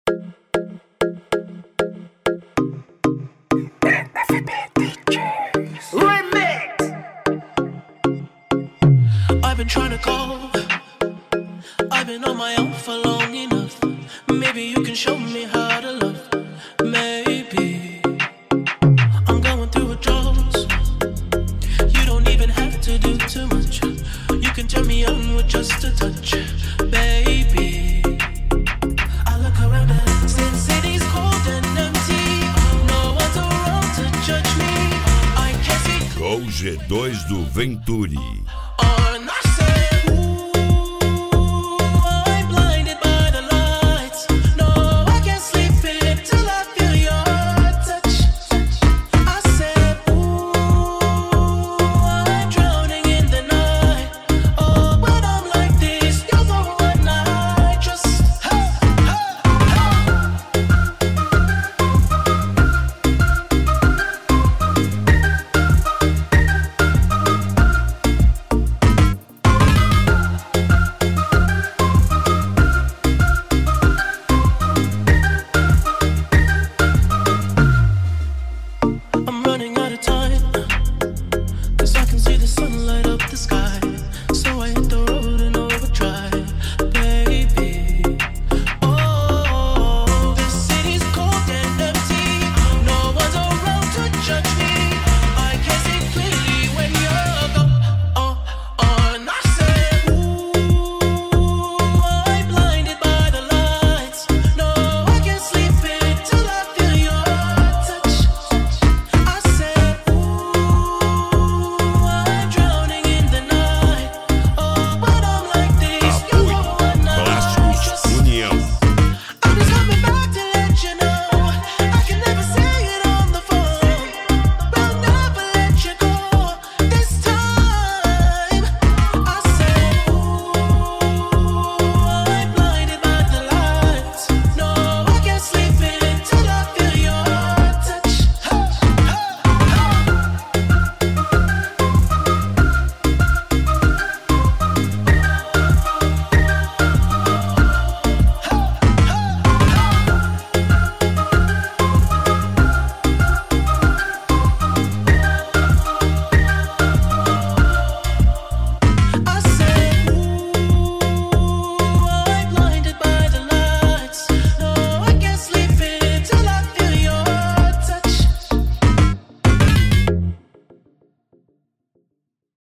I've been trying to call. I've been on my own for long enough. Maybe you can show me how to love. Maybe I'm going through withdrawals. You don't even have to do too much. You can turn me on with just a touch, baby. I look around and since city's cold and empty, no one's around to judge me. I can't see Show G2 do Venturi. all